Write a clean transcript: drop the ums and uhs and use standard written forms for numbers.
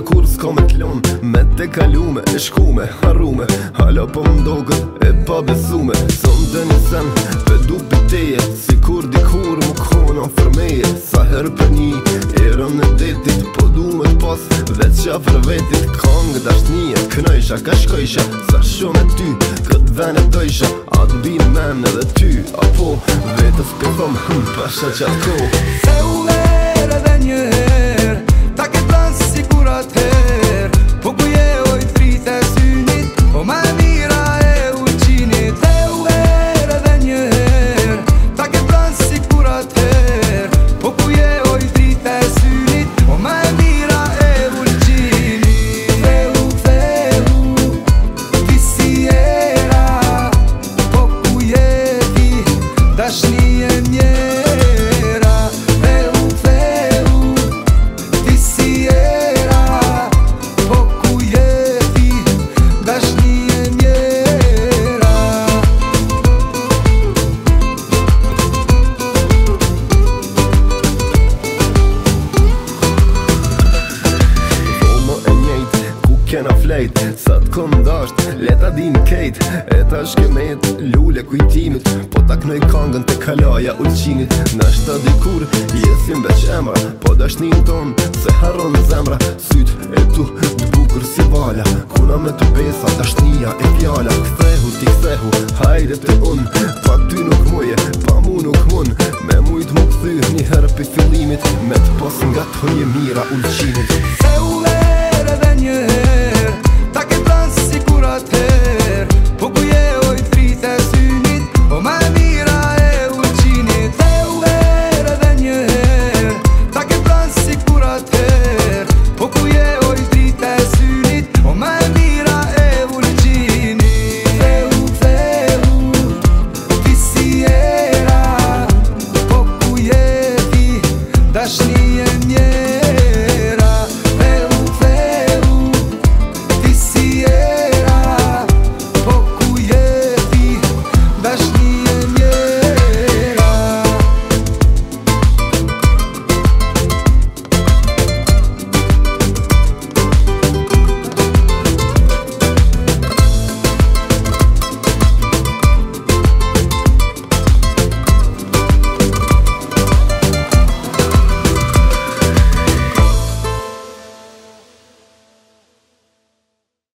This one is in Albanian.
kur s'ka me t'lon Me te kalume, e shkume, harrume Hala po m'dogët e pa besume Son të një sen, për du pëteje Si kur dikur mu kona fërmeje Sa her për një, erën në detit Po du me t'pas, veç qa për vetit Kangë dashnije, knojsha, ka shkojsha Sa shumë e ty, këtë ven e dojsha A t'bin men edhe ty Apo, vetës për thom, pasha qatë ko Se u verë edhe një her Ta ke plasë si kur atëher Po ku je oj frit e synit Po ma mira e uqinit Se u verë edhe një her Ta ke plasë si kur atëher Po ku je oj frit e synit Po ma mira e uqinit Theu, ti si era Po ku je ti dashni e mjera Kena flejt, sa t'kom dasht, leta din kejt E ta shkemet, lule kujtimit Po ta knoj kangën të kalaja ulqinit Nashta dikur, jesim veç emra Po dashnin ton, se harron zemra Syt e tu, t'bukur si vala Kuna me të besa, dashnia e fjala Kthehu, ti kthehu, hajde të un Pa ty nuk muje, pa mu nuk mun Me mujt mu kthy, një herë për fillimit Me t'pas nga t'honje mira ulqinit Se u verë edhe një her